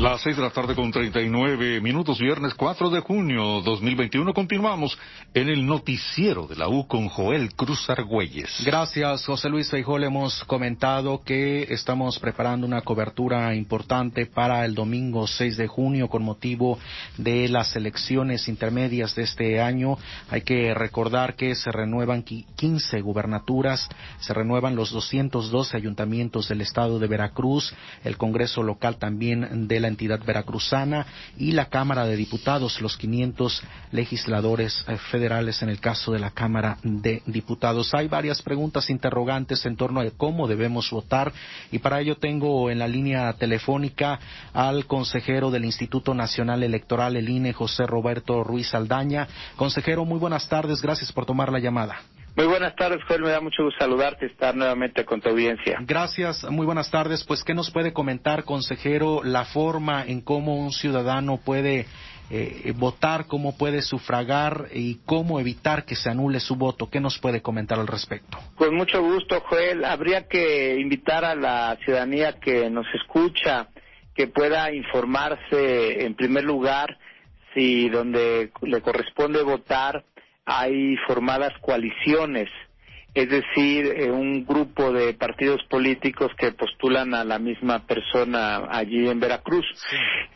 Las 6 de la tarde con 39 minutos, viernes 4 de junio 2021. Continuamos en el noticiero de la U con Joel Cruz Argüelles. Gracias, José Luis Feijó. Hemos comentado que estamos preparando una cobertura importante para el domingo 6 de junio con motivo de las elecciones intermedias de este año. Hay que recordar que se renuevan 15 gubernaturas, se renuevan los 212 ayuntamientos del estado de Veracruz, el Congreso local también de la entidad veracruzana y la Cámara de Diputados, los 500 legisladores federales en el caso de la Cámara de Diputados. Hay varias preguntas interrogantes en torno a cómo debemos votar y para ello tengo en la línea telefónica al consejero del Instituto Nacional Electoral, el INE, José Roberto Ruiz Saldaña. Consejero, muy buenas tardes, gracias por tomar la llamada. Muy buenas tardes, Joel, me da mucho gusto saludarte y estar nuevamente con tu audiencia. Gracias, muy buenas tardes. Pues, ¿qué nos puede comentar, consejero, la forma en cómo un ciudadano puede votar, cómo puede sufragar y cómo evitar que se anule su voto? ¿Qué nos puede comentar al respecto? Con mucho gusto, Joel. Habría que invitar a la ciudadanía que nos escucha que pueda informarse, en primer lugar, si donde le corresponde votar hay formadas coaliciones, es decir, un grupo de partidos políticos que postulan a la misma persona allí en Veracruz. Sí.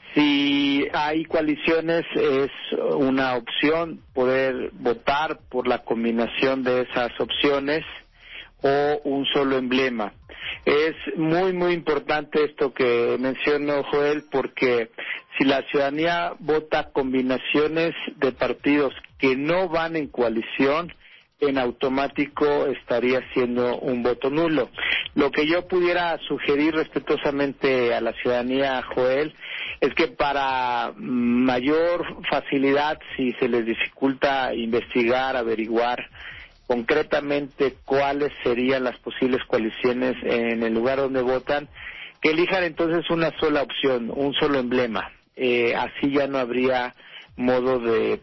Si hay coaliciones, es una opción poder votar por la combinación de esas opciones o un solo emblema. Es muy importante esto que mencionó Joel, porque si la ciudadanía vota combinaciones de partidos que no van en coalición, en automático estaría siendo un voto nulo. Lo que yo pudiera sugerir respetuosamente a la ciudadanía, Joel, es que para mayor facilidad, si se les dificulta investigar, averiguar concretamente cuáles serían las posibles coaliciones en el lugar donde votan, que elijan entonces una sola opción, un solo emblema. Así ya no habría modo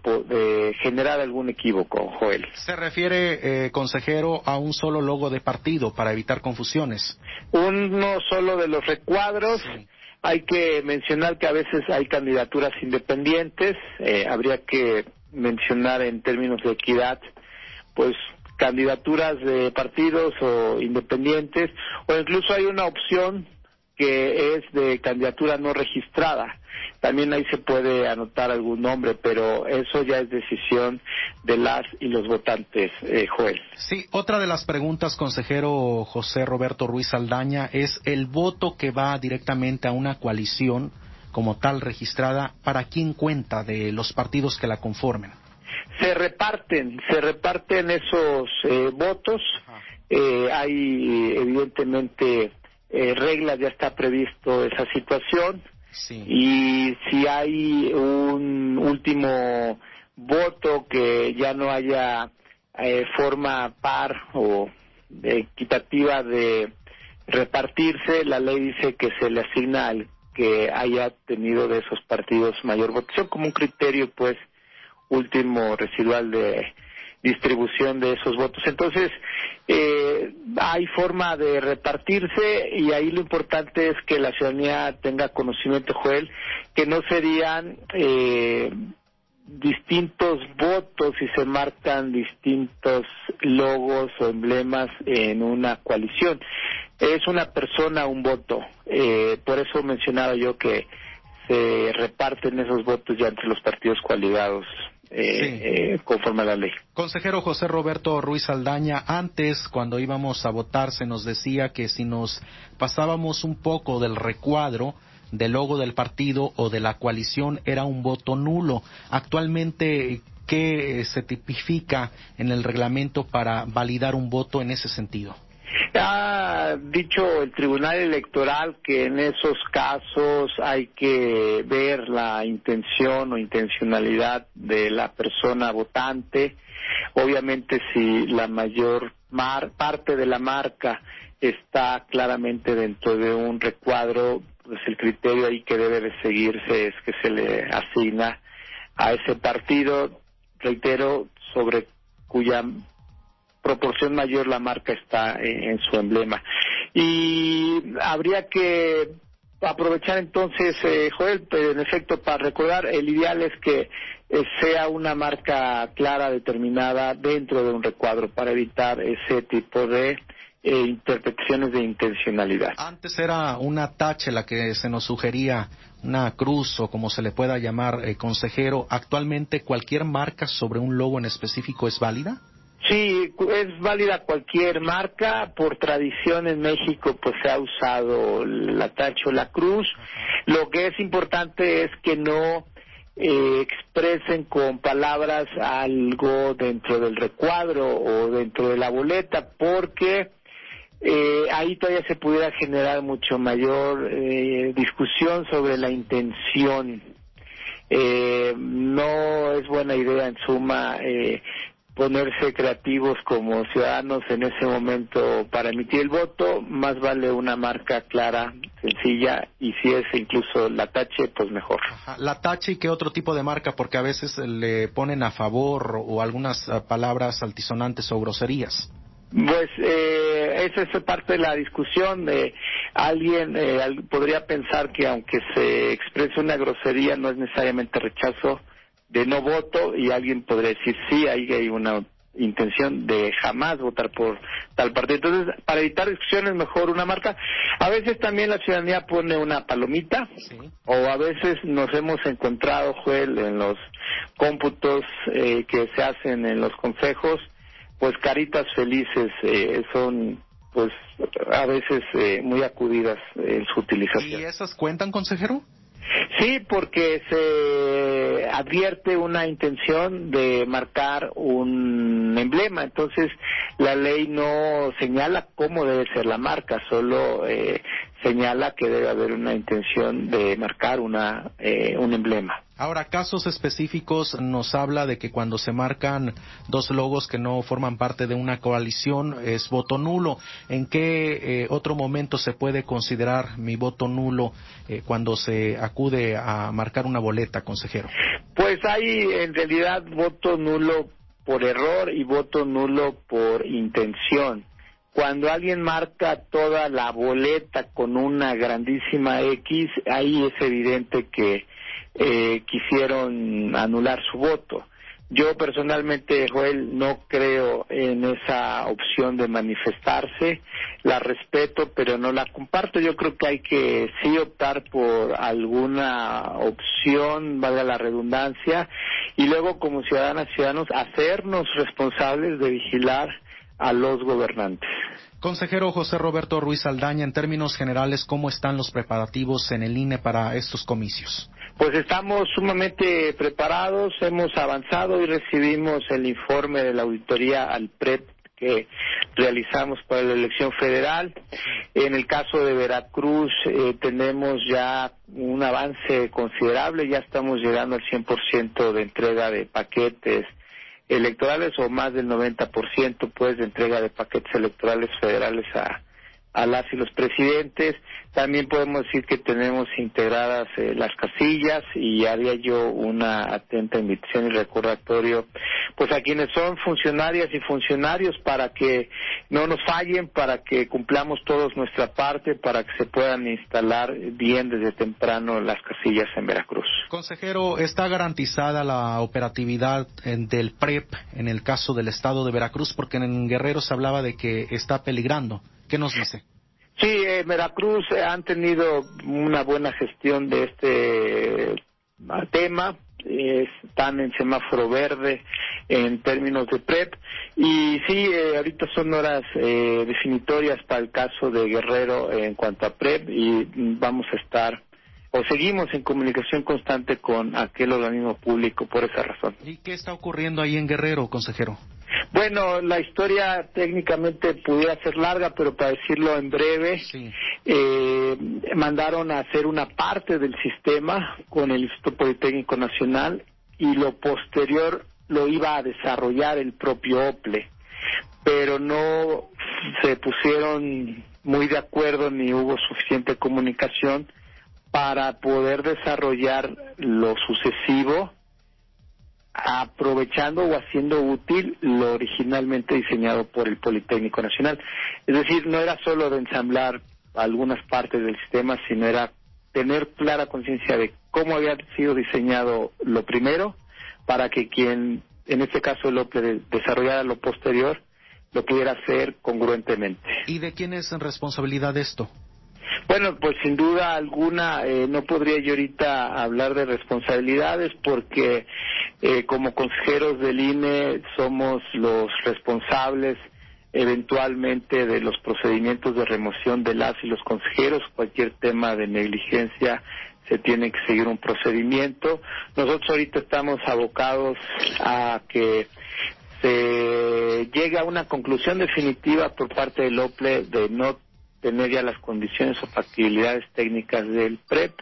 de generar algún equívoco, Joel. ¿Se refiere, consejero, a un solo logo de partido para evitar confusiones? Uno solo de los recuadros. Sí. Hay que mencionar que a veces hay candidaturas independientes. Habría que mencionar en términos de equidad, pues, candidaturas de partidos o independientes, o incluso hay una opción que es de candidatura no registrada. También ahí se puede anotar algún nombre, pero eso ya es decisión de las y los votantes, Joel. Sí, otra de las preguntas, consejero José Roberto Ruiz Saldaña, es el voto que va directamente a una coalición como tal registrada, ¿para quién cuenta de los partidos que la conformen? Se reparten esos votos. Hay evidentemente reglas, ya está previsto esa situación. Sí. Y si hay un último voto que ya no haya forma par o equitativa de repartirse, la ley dice que se le asigna al que haya tenido de esos partidos mayor votación, como un criterio, pues, último residual de distribución de esos votos. Entonces, hay forma de repartirse y ahí lo importante es que la ciudadanía tenga conocimiento, Joel, que no serían distintos votos si se marcan distintos logos o emblemas en una coalición. Es una persona, un voto. Por eso mencionaba yo que se reparten esos votos ya entre los partidos coaligados. Conforme a la ley. Consejero José Roberto Ruiz Saldaña, antes cuando íbamos a votar se nos decía que si nos pasábamos un poco del recuadro del logo del partido o de la coalición era un voto nulo. Actualmente, ¿qué se tipifica en el reglamento para validar un voto en ese sentido? Ha dicho el Tribunal Electoral que en esos casos hay que ver la intención o intencionalidad de la persona votante. Obviamente, si la mayor parte de la marca está claramente dentro de un recuadro, pues el criterio ahí que debe de seguirse es que se le asigna a ese partido, reitero, sobre cuya proporción mayor la marca está en su emblema. Y habría que aprovechar entonces, Joel, pero en efecto, para recordar, el ideal es que sea una marca clara, determinada dentro de un recuadro para evitar ese tipo de interpretaciones de intencionalidad. Antes era una tache la que se nos sugería, una cruz o como se le pueda llamar, consejero. ¿Actualmente cualquier marca sobre un logo en específico es válida? Sí, es válida cualquier marca. Por tradición en México pues se ha usado la tache o la cruz. Lo que es importante es que no expresen con palabras algo dentro del recuadro o dentro de la boleta, porque ahí todavía se pudiera generar mucho mayor discusión sobre la intención. No es buena idea, en suma, ponerse creativos como ciudadanos en ese momento para emitir el voto. Más vale una marca clara, sencilla, y si es incluso la tache, pues mejor. Ajá. La tache, ¿y qué otro tipo de marca? Porque a veces le ponen a favor o algunas palabras altisonantes o groserías. Pues esa es parte de la discusión. Alguien podría pensar que aunque se exprese una grosería no es necesariamente rechazo de no voto, y alguien podría decir sí, ahí hay una intención de jamás votar por tal partido. Entonces, para evitar discusiones, mejor una marca. A veces también la ciudadanía pone una palomita, sí, o a veces nos hemos encontrado, Joel, en los cómputos que se hacen en los consejos, pues caritas felices son pues a veces muy acudidas en su utilización. ¿Y esas cuentan, consejero? Sí, porque se advierte una intención de marcar un emblema. Entonces la ley no señala cómo debe ser la marca, solo señala que debe haber una intención de marcar un emblema. Ahora, casos específicos nos habla de que cuando se marcan dos logos que no forman parte de una coalición es voto nulo. ¿En qué otro momento se puede considerar mi voto nulo cuando se acude a marcar una boleta, consejero? Pues hay en realidad voto nulo por error y voto nulo por intención. Cuando alguien marca toda la boleta con una grandísima X, ahí es evidente que quisieron anular su voto. Yo personalmente, Joel, no creo en esa opción de manifestarse, la respeto, pero no la comparto. Yo creo que hay que sí optar por alguna opción, valga la redundancia, y luego como ciudadanas y ciudadanos hacernos responsables de vigilar a los gobernantes. Consejero José Roberto Ruiz Saldaña, en términos generales, ¿cómo están los preparativos en el INE para estos comicios? Pues estamos sumamente preparados, hemos avanzado y recibimos el informe de la auditoría al PREP que realizamos para la elección federal. En el caso de Veracruz tenemos ya un avance considerable, ya estamos llegando al 100% de entrega de paquetes electorales, o más del 90% pues de entrega de paquetes electorales federales a las y los presidentes. También podemos decir que tenemos integradas las casillas, y haría yo una atenta invitación y recordatorio pues a quienes son funcionarias y funcionarios para que no nos fallen, para que cumplamos todos nuestra parte, para que se puedan instalar bien desde temprano las casillas en Veracruz. Consejero, ¿está garantizada la operatividad del PREP en el caso del estado de Veracruz? Porque en Guerrero se hablaba de que está peligrando. ¿Qué nos dice? Sí, Veracruz han tenido una buena gestión de este tema, están en semáforo verde en términos de PREP, y sí, ahorita son horas definitorias para el caso de Guerrero en cuanto a PREP, y vamos a estar o seguimos en comunicación constante con aquel organismo público por esa razón. ¿Y qué está ocurriendo ahí en Guerrero, consejero? Bueno, la historia técnicamente pudiera ser larga, pero para decirlo en breve, sí. Mandaron a hacer una parte del sistema con el Instituto Politécnico Nacional, y lo posterior lo iba a desarrollar el propio OPLE, pero no se pusieron muy de acuerdo ni hubo suficiente comunicación para poder desarrollar lo sucesivo, aprovechando o haciendo útil lo originalmente diseñado por el Politécnico Nacional. Es decir, no era solo de ensamblar algunas partes del sistema, sino era tener clara conciencia de cómo había sido diseñado lo primero, para que quien, en este caso el OPLE, desarrollara lo posterior, lo pudiera hacer congruentemente. ¿Y de quién es en responsabilidad esto? Bueno, pues sin duda alguna no podría yo ahorita hablar de responsabilidades porque como consejeros del INE somos los responsables eventualmente de los procedimientos de remoción de las y los consejeros. Cualquier tema de negligencia se tiene que seguir un procedimiento. Nosotros ahorita estamos abocados a que se llegue a una conclusión definitiva por parte del OPLE de no tener ya las condiciones o factibilidades técnicas del PREP,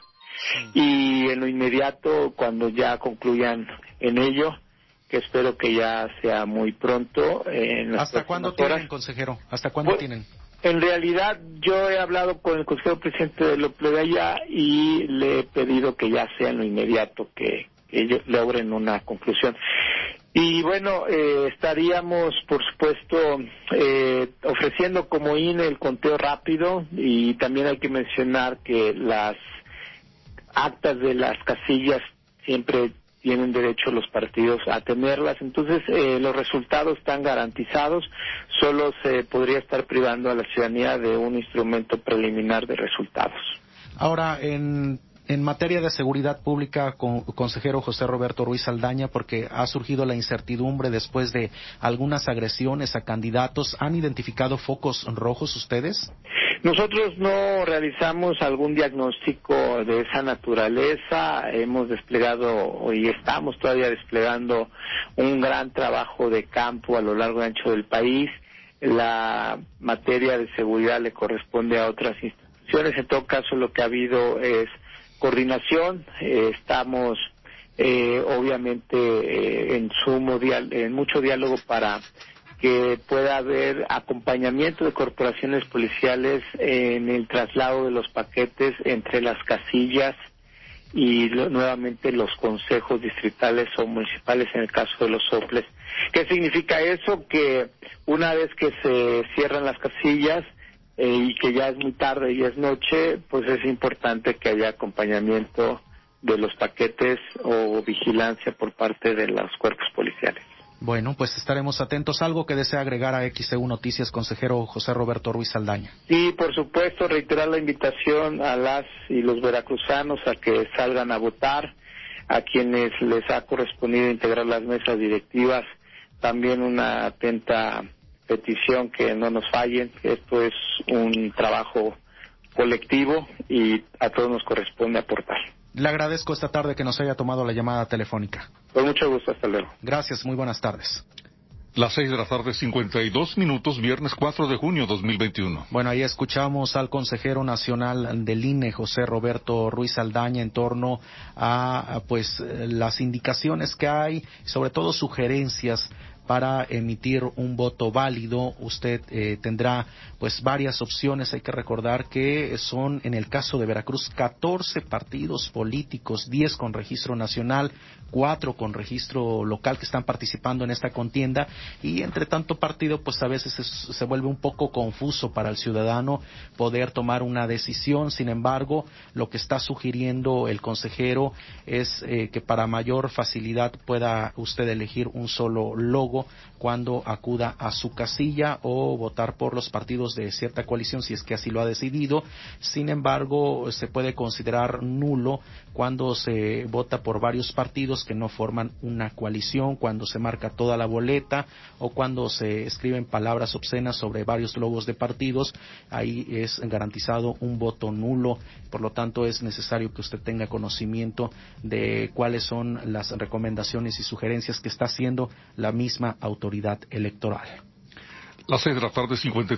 y en lo inmediato, cuando ya concluyan en ello, que espero que ya sea muy pronto. ¿Hasta cuándo tienen, consejero? ¿Hasta cuándo tienen? En realidad, yo he hablado con el consejero presidente del OPLE de allá y le he pedido que ya sea en lo inmediato que ellos logren una conclusión. Y bueno, estaríamos, por supuesto, ofreciendo como INE el conteo rápido, y también hay que mencionar que las actas de las casillas siempre tienen derecho los partidos a tenerlas. Entonces, los resultados están garantizados, solo se podría estar privando a la ciudadanía de un instrumento preliminar de resultados. Ahora, en materia de seguridad pública, consejero José Roberto Ruiz Saldaña, porque ha surgido la incertidumbre después de algunas agresiones a candidatos, ¿han identificado focos rojos ustedes? Nosotros no realizamos algún diagnóstico de esa naturaleza. Hemos desplegado y estamos todavía desplegando un gran trabajo de campo a lo largo y ancho del país. La materia de seguridad le corresponde a otras instituciones. En todo caso, lo que ha habido es coordinación. Estamos obviamente en mucho diálogo para que pueda haber acompañamiento de corporaciones policiales en el traslado de los paquetes entre las casillas y nuevamente los consejos distritales o municipales en el caso de los OPLES. ¿Qué significa eso? Que una vez que se cierran las casillas y que ya es muy tarde y es noche, pues es importante que haya acompañamiento de los paquetes o vigilancia por parte de los cuerpos policiales. Bueno, pues estaremos atentos. ¿Algo que desea agregar a XEU Noticias, consejero José Roberto Ruiz Saldaña? Sí, por supuesto, reiterar la invitación a las y los veracruzanos a que salgan a votar, a quienes les ha correspondido integrar las mesas directivas, también una atenta petición que no nos fallen. Esto es un trabajo colectivo y a todos nos corresponde aportar. Le agradezco esta tarde que nos haya tomado la llamada telefónica. Con mucho gusto, hasta luego. Gracias, muy buenas tardes. Las 6:52 p.m, viernes 4 de junio 2021. Bueno, ahí escuchamos al consejero nacional del INE, José Roberto Ruiz Saldaña, en torno a pues las indicaciones que hay, sobre todo sugerencias para emitir un voto válido. Usted tendrá pues varias opciones. Hay que recordar que son, en el caso de Veracruz, 14 partidos políticos, 10 con registro nacional, 4 con registro local que están participando en esta contienda, y entre tanto partido pues a veces se vuelve un poco confuso para el ciudadano poder tomar una decisión. Sin embargo, lo que está sugiriendo el consejero es que para mayor facilidad pueda usted elegir un solo logo cuando acuda a su casilla o votar por los partidos de cierta coalición si es que así lo ha decidido. Sin embargo, se puede considerar nulo cuando se vota por varios partidos que no forman una coalición, cuando se marca toda la boleta o cuando se escriben palabras obscenas sobre varios logos de partidos. Ahí es garantizado un voto nulo. Por lo tanto, es necesario que usted tenga conocimiento de cuáles son las recomendaciones y sugerencias que está haciendo la misma autoridad electoral. Las 6:53 p.m.